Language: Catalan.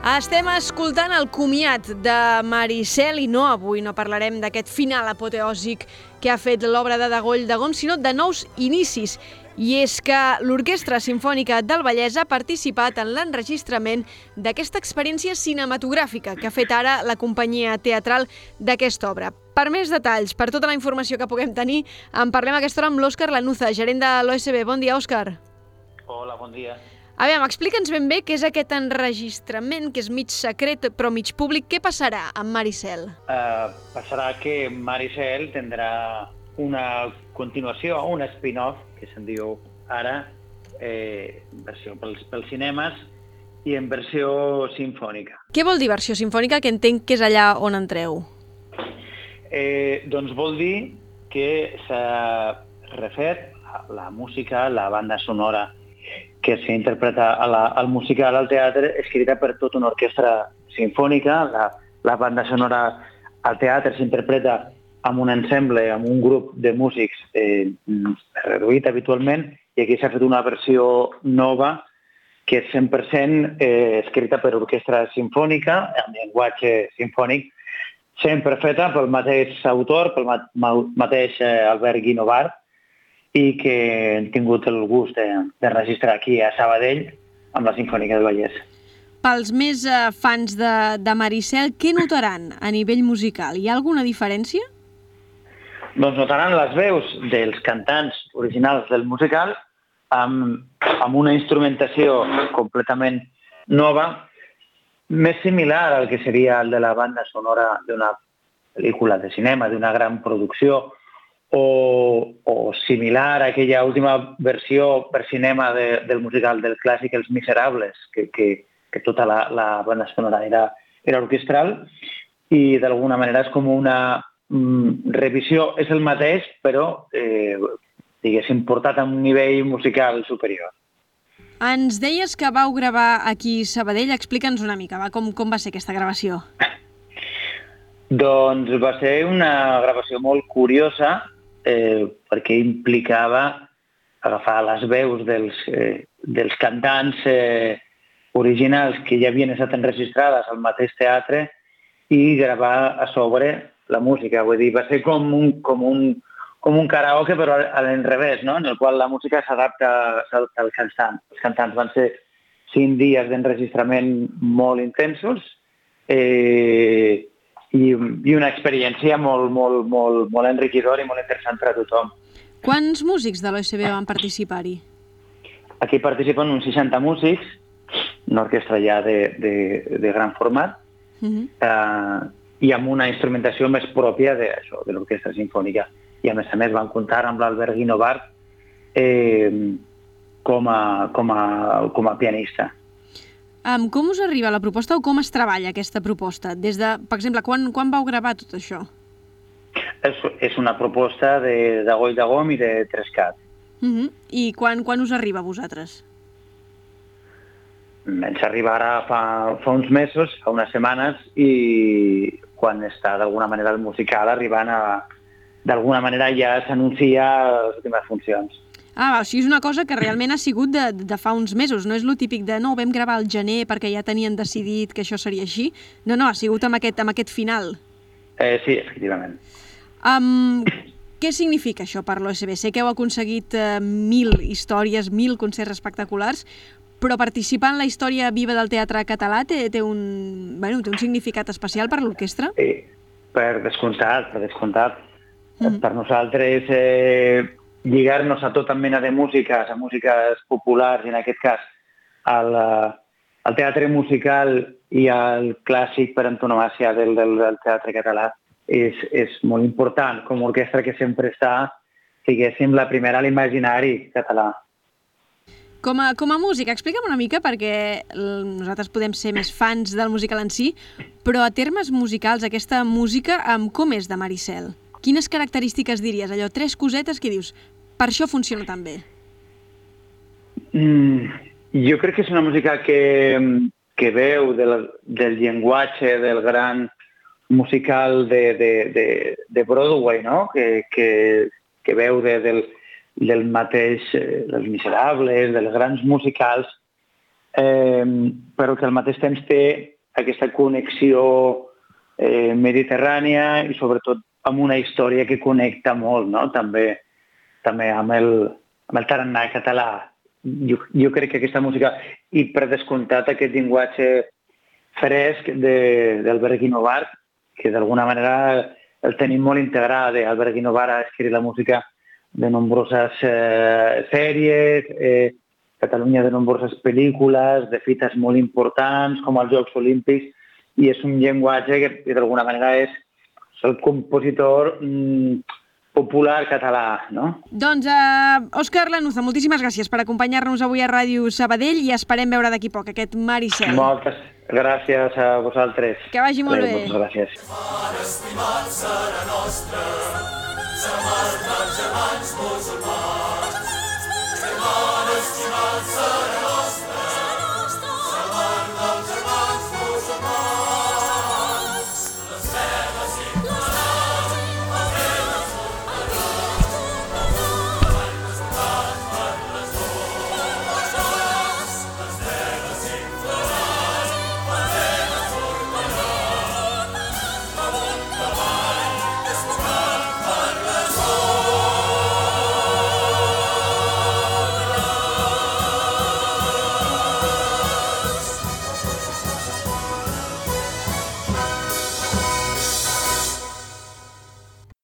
Estem escoltant el comiat de Maricel i no, avui no parlarem d'aquest final apoteòsic que ha fet l'obra de Degoll de Gom, sinó de nous inicis. I és que l'Orquestra Simfònica del Vallès ha participat en l'enregistrament d'aquesta experiència cinematogràfica que ha fet ara la companyia teatral d'aquesta obra. Per més detalls, per tota la informació que puguem tenir, en parlem a aquesta hora amb l'Òscar Lanuza, gerent de l'OSB. Bon dia, Òscar. Hola, bon dia. A veure, explica'ns ben bé què és aquest enregistrament, que és mig secret però mig públic. Què passarà amb Maricel? Passarà que Maricel tindrà una continuació, un spin-off, que se'n diu ara, en versió pels cinemes i en versió sinfònica. Què vol dir versió sinfònica, que entenc que és allà on entreu? Doncs vol dir que s'ha refet la música, la banda sonora que s'interpreta al musical al teatre, escrita per tota una orquestra sinfònica. La banda sonora al teatre s'interpreta amb un ensemble, amb un grup de músics reduït habitualment, i aquí s'ha fet una versió nova que és 100% escrita per orquestra sinfònica, en llenguatge sinfònic, sempre feta pel mateix autor, pel mateix Albert Guinovart, i que hem tingut el gust de registrar aquí a Sabadell amb la Simfònica del Vallès. Pels més fans de Maricel, què notaran a nivell musical? Hi ha alguna diferència? Doncs notaran les veus dels cantants originals del musical amb una instrumentació completament nova, més similar al que seria el de la banda sonora d'una pel·lícula de cinema, d'una gran producció, o similar a aquella última versió per cinema del musical del clàssic Els Miserables, que tota la banda sonora era orquestral, i d'alguna manera és com una revisió, és el mateix, però diguéssim portat a un nivell musical superior. Ens deies que vau gravar aquí a Sabadell, explica'ns una mica, com va ser aquesta gravació? Doncs va ser una gravació molt curiosa, perquè implicava agafar les veus dels cantants originals que ja havien estat enregistrades al mateix teatre i gravar a sobre la música. Vull dir, va ser com un karaoke, però a l'inrevés, no? En el qual la música s'adapta al cantant. Els cantants van ser 5 dies d'enregistrament molt intensos, i una experiència molt enriquidora i molt interessant per a tothom. Quants músics de l'OSB van participar-hi? Aquí participen uns 60 músics, una orquestra ja de gran format, i amb una instrumentació més pròpia de l'orquestra sinfònica. I a més van comptar amb l'Albert Guinovart com a pianista. Com us arriba la proposta o com es treballa aquesta proposta? Per exemple, quan vau gravar tot això? És una proposta de Degoll de Gom i de Trescat. I quan us arriba a vosaltres? Ens arriba ara fa uns mesos, fa unes setmanes, i quan està d'alguna manera el musical arribant d'alguna manera ja s'anuncia les últimes funcions. O sigui, és una cosa que realment ha sigut de fa uns mesos, no és lo típic de no, ho vam gravar al gener perquè ja tenien decidit que això seria així. No, ha sigut amb aquest final. Sí, efectivament. Què significa això per l'OSB? Sé que heu aconseguit 1.000 històries, 1.000 concerts espectaculars, però participar en la història viva del teatre català té un significat especial per l'orquestra? Per descomptat. Per nosaltres lligar-nos a tota mena de músiques, a músiques populars, i en aquest cas al teatre musical i al clàssic per antonomàsia del teatre català, és molt important, com a orquestra que sempre està, diguéssim, la primera a l'imaginari català. Com a músic, explica'm una mica, perquè nosaltres podem ser més fans del musical en si, però a termes musicals, aquesta música, com és de Maricel? Quines característiques diries? Allò, 3 cosetes que dius, per això funciona tan bé. Jo crec que és una música que veu del llenguatge del gran musical de Broadway, no? Que veu del mateix, dels Miserables, dels grans musicals, però que al mateix temps té aquesta connexió mediterrània i sobretot amb una història que connecta molt, no? També amb el tarannà català. Jo crec que aquesta música, i per descomptat aquest llenguatge fresc d'Albert Guinovart, que d'alguna manera el tenim molt integrat. Albert Guinovart ha escrit la música de nombroses sèries, Catalunya de nombroses pel·lícules, de fites molt importants, com els Jocs Olímpics, i és un llenguatge que d'alguna manera és el compositor popular català, no? Doncs, Òscar Lanuza, moltíssimes gràcies per acompanyar-nos avui a Ràdio Sabadell i esperem veure d'aquí poc aquest Mar i Cel. Moltes gràcies a vosaltres. Que vagi molt bé. Moltes gràcies. Estimat serà nostre, sa germans musulmans. Estimat serà nostre,